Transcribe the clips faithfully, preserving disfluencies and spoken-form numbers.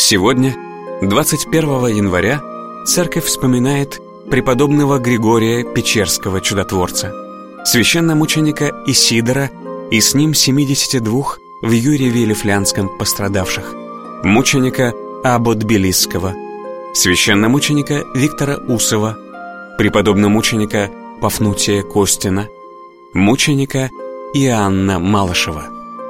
Сегодня, двадцать первого января, церковь вспоминает преподобного Григория Печерского чудотворца, священномученика Исидора и с ним семидесяти двух в Юрьеве Лифлянском пострадавших, мученика Або Тбилисского, священномученика Виктора Усова, преподобномученика Пафнутия Костина, мученика Иоанна Малышева.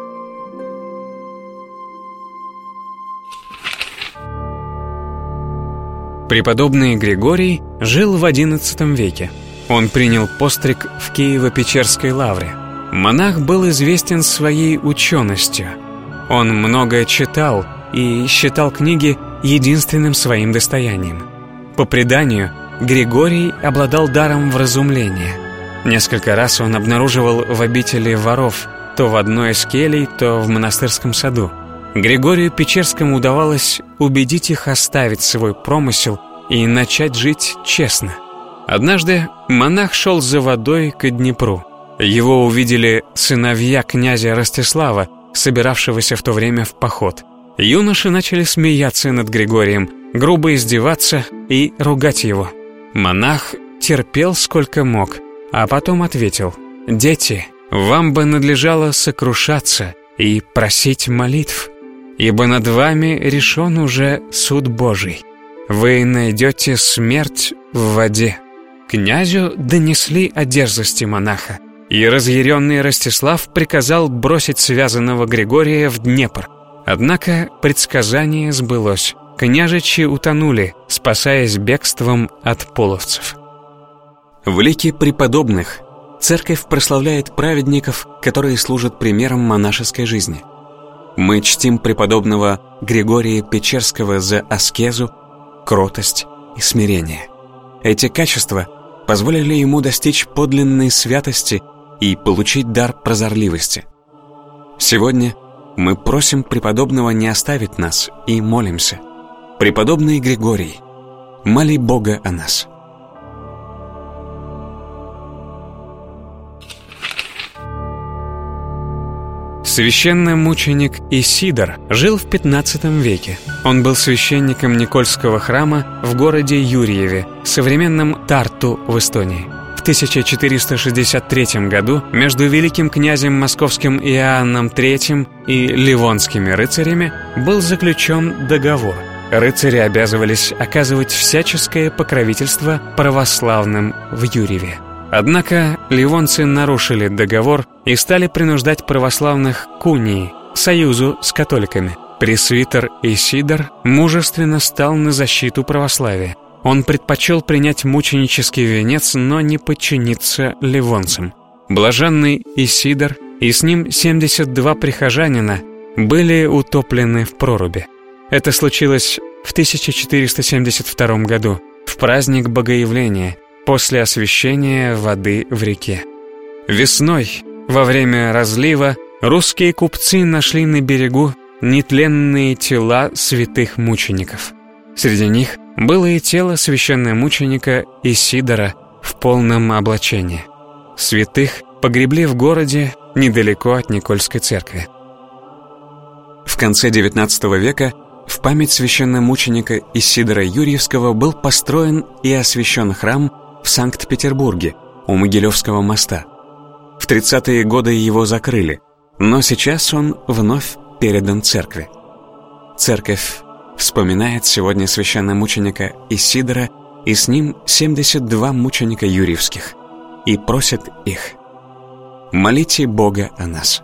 Преподобный Григорий жил в одиннадцатом веке. Он принял постриг в Киево-Печерской лавре. Монах был известен своей ученостью. Он многое читал и считал книги единственным своим достоянием. По преданию, Григорий обладал даром вразумления. Несколько раз он обнаруживал в обители воров, то в одной из келей, то в монастырском саду. Григорию Печерскому удавалось убедить их оставить свой промысел и начать жить честно. Однажды монах шел за водой к Днепру. Его увидели сыновья князя Ростислава, собиравшегося в то время в поход. Юноши начали смеяться над Григорием, грубо издеваться и ругать его. Монах терпел сколько мог, а потом ответил: «Дети, вам бы надлежало сокрушаться и просить молитв, ибо над вами решен уже суд Божий. Вы найдете смерть в воде». Князю донесли о дерзости монаха, и разъяренный Ростислав приказал бросить связанного Григория в Днепр. Однако предсказание сбылось. Княжичи утонули, спасаясь бегством от половцев. В лике преподобных церковь прославляет праведников, которые служат примером монашеской жизни. Мы чтим преподобного Григория Печерского за аскезу, кротость и смирение. Эти качества позволили ему достичь подлинной святости и получить дар прозорливости. Сегодня мы просим преподобного не оставить нас и молимся: «Преподобный Григорий, моли Бога о нас». Священномученик Исидор жил в пятнадцатом веке. Он был священником Никольского храма в городе Юрьеве, современном Тарту в Эстонии. В тысяча четыреста шестьдесят третьем году между великим князем московским Иоанном третьим и ливонскими рыцарями был заключен договор. Рыцари обязывались оказывать всяческое покровительство православным в Юрьеве. Однако ливонцы нарушили договор и стали принуждать православных к унии, союзу с католиками. Пресвитер Исидор мужественно стал на защиту православия. Он предпочел принять мученический венец, но не подчиниться ливонцам. Блаженный Исидор и с ним семьдесят два прихожанина были утоплены в проруби. Это случилось в тысяча четыреста семьдесят втором году, в праздник Богоявления, после освящения воды в реке. Весной, во время разлива, русские купцы нашли на берегу нетленные тела святых мучеников. Среди них было и тело священномученика Исидора в полном облачении. Святых погребли в городе недалеко от Никольской церкви. В конце девятнадцатого века в память священномученика Исидора Юрьевского был построен и освящен храм в Санкт-Петербурге у Могилевского моста. В тридцатые годы его закрыли, но сейчас он вновь передан церкви. Церковь вспоминает сегодня священномученика Исидора и с ним семьдесят два мученика юрьевских и просит их: молите Бога о нас.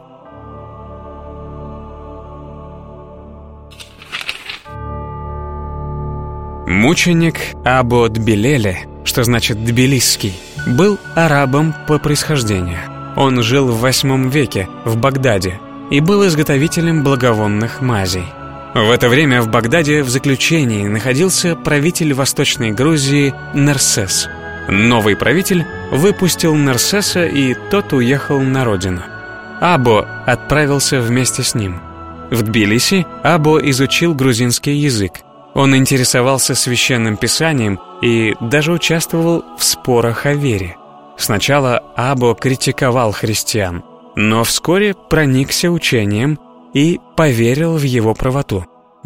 Мученик Або Тбилеле, что значит «тбилисский», был арабом по происхождению. Он жил в восьмом веке в Багдаде и был изготовителем благовонных мазей. В это время в Багдаде в заключении находился правитель Восточной Грузии Нерсес. Новый правитель выпустил Нерсеса, и тот уехал на родину. Або отправился вместе с ним. В Тбилиси Або изучил грузинский язык. Он интересовался священным писанием и даже участвовал в спорах о вере. Сначала Або критиковал христиан, но вскоре проникся учением и поверил в его правоту.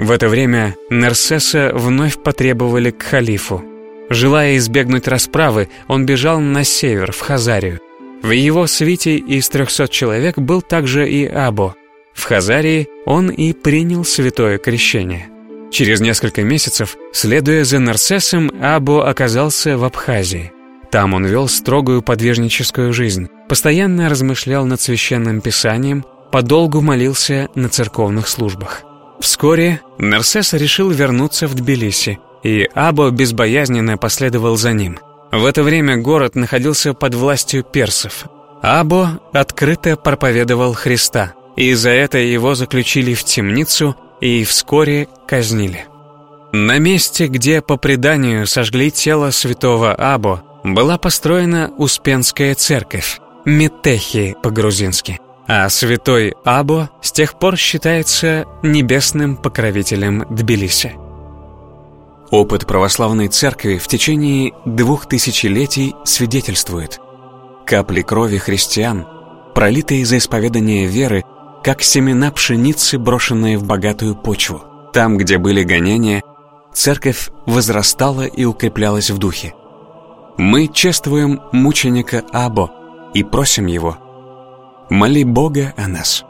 В это время Нерсеса вновь потребовали к халифу. Желая избегнуть расправы, он бежал на север, в Хазарию. В его свите из трехсот человек был также и Або. В Хазарии он и принял святое крещение. Через несколько месяцев, следуя за Нерсесом, Або оказался в Абхазии. Там он вел строгую подвижническую жизнь, постоянно размышлял над священным писанием, подолгу молился на церковных службах. Вскоре Нерсес решил вернуться в Тбилиси, и Або безбоязненно последовал за ним. В это время город находился под властью персов. Або открыто проповедовал Христа, и за это его заключили в темницу и вскоре казнили. На месте, где по преданию сожгли тело святого Або, была построена Успенская церковь, Метехи по-грузински, а святой Або с тех пор считается небесным покровителем Тбилиси. Опыт православной церкви в течение двух тысячелетий свидетельствует: капли крови христиан, пролитые за исповедание веры, как семена пшеницы, брошенные в богатую почву. Там, где были гонения, церковь возрастала и укреплялась в духе. Мы чествуем мученика Або и просим его: моли Бога о нас.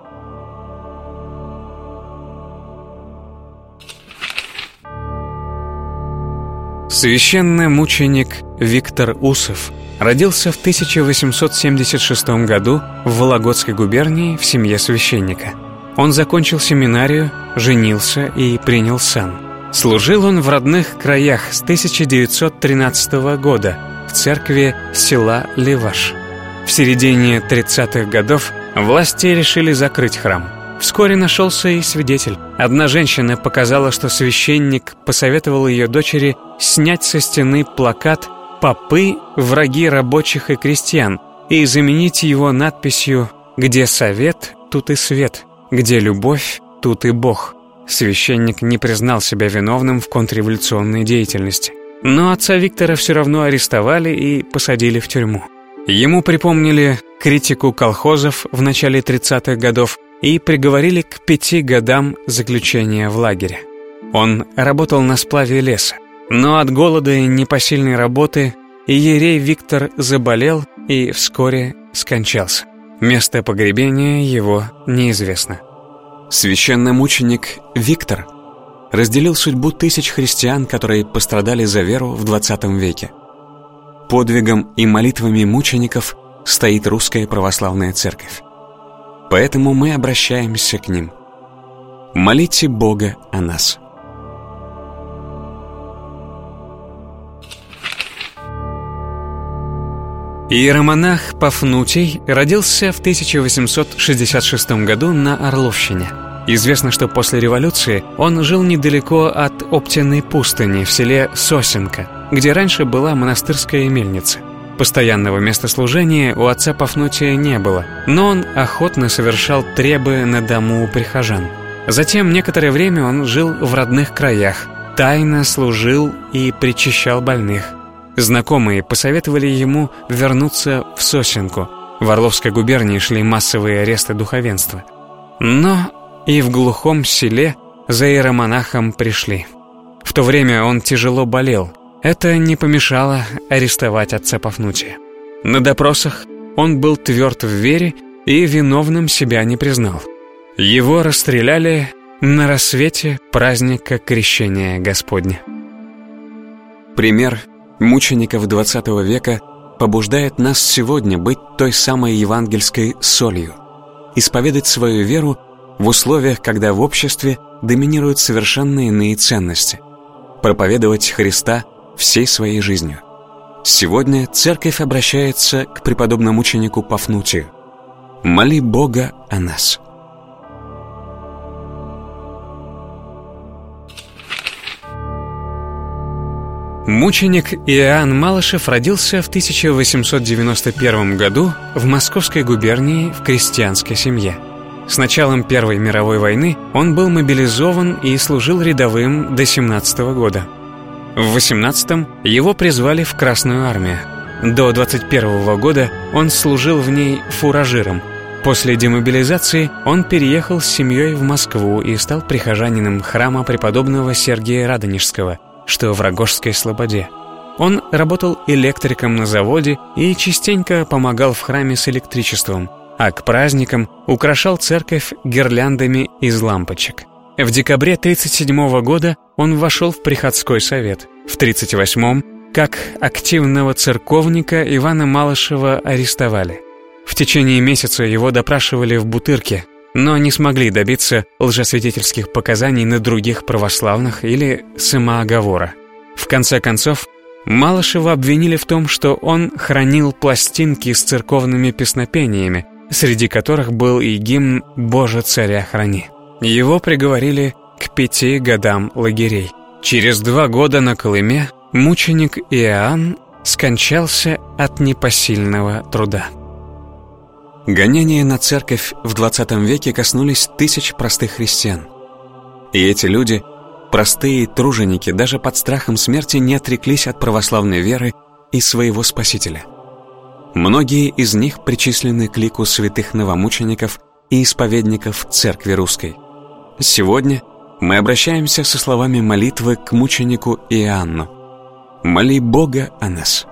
Священномученик Виктор Усов родился в тысяча восемьсот семьдесят шестом году в Вологодской губернии в семье священника. Он закончил семинарию, женился и принял сан. Служил он в родных краях с тысяча девятьсот тринадцатого года в церкви села Леваш. В середине тридцатых годов власти решили закрыть храм. Вскоре нашелся и свидетель. Одна женщина показала, что священник посоветовал ее дочери снять со стены плакат «Попы – враги рабочих и крестьян» и заменить его надписью «Где совет, тут и свет, где любовь, тут и Бог». Священник не признал себя виновным в контрреволюционной деятельности. Но отца Виктора все равно арестовали и посадили в тюрьму. Ему припомнили критику колхозов в начале тридцатых годов и приговорили к пяти годам заключения в лагере. Он работал на сплаве леса, но от голода и непосильной работы иерей Виктор заболел и вскоре скончался. Место погребения его неизвестно. Священномученик Виктор разделил судьбу тысяч христиан, которые пострадали за веру в двадцатом веке. Подвигом и молитвами мучеников стоит Русская Православная Церковь. Поэтому мы обращаемся к ним. Молите Бога о нас. Иеромонах Пафнутий родился в тысяча восемьсот шестьдесят шестом году на Орловщине. Известно, что после революции он жил недалеко от Оптиной пустыни в селе Сосенка, где раньше была монастырская мельница. Постоянного местослужения у отца Пафнутия не было, но он охотно совершал требы на дому у прихожан. Затем некоторое время он жил в родных краях, тайно служил и причащал больных. Знакомые посоветовали ему вернуться в Сосенку. В Орловской губернии шли массовые аресты духовенства. Но и в глухом селе за иеромонахом пришли. В то время он тяжело болел. Это не помешало арестовать отца Пафнутия. На допросах он был тверд в вере и виновным себя не признал. Его расстреляли на рассвете праздника Крещения Господня. Пример мучеников двадцатого века побуждает нас сегодня быть той самой евангельской солью, исповедать свою веру в условиях, когда в обществе доминируют совершенно иные ценности, проповедовать Христа всей своей жизнью. Сегодня Церковь обращается к преподобному мученику Пафнутию: «Моли Бога о нас». Мученик Иоанн Малышев родился в тысяча восемьсот девяносто первом году в Московской губернии в крестьянской семье. С началом Первой мировой войны он был мобилизован и служил рядовым до семнадцатого года. В восемнадцатом его призвали в Красную армию. До двадцать первого года он служил в ней фуражиром. После демобилизации он переехал с семьей в Москву и стал прихожанином храма преподобного Сергия Радонежского, что в Рогожской Слободе. Он работал электриком на заводе и частенько помогал в храме с электричеством, а к праздникам украшал церковь гирляндами из лампочек. В декабре тридцать седьмого года он вошел в приходской совет. В тридцать восьмом, как активного церковника, Ивана Малышева арестовали. В течение месяца его допрашивали в Бутырке, но не смогли добиться лжесвидетельских показаний на других православных или самооговора. В конце концов, Малышева обвинили в том, что он хранил пластинки с церковными песнопениями, среди которых был и гимн «Боже, царя храни». Его приговорили к пяти годам лагерей. Через два года на Колыме мученик Иоанн скончался от непосильного труда. Гонения на церковь в двадцатом веке коснулись тысяч простых христиан. И эти люди, простые труженики, даже под страхом смерти не отреклись от православной веры и своего Спасителя. Многие из них причислены к лику святых новомучеников и исповедников Церкви Русской. Сегодня мы обращаемся со словами молитвы к мученику Иоанну: «Моли Бога о нас».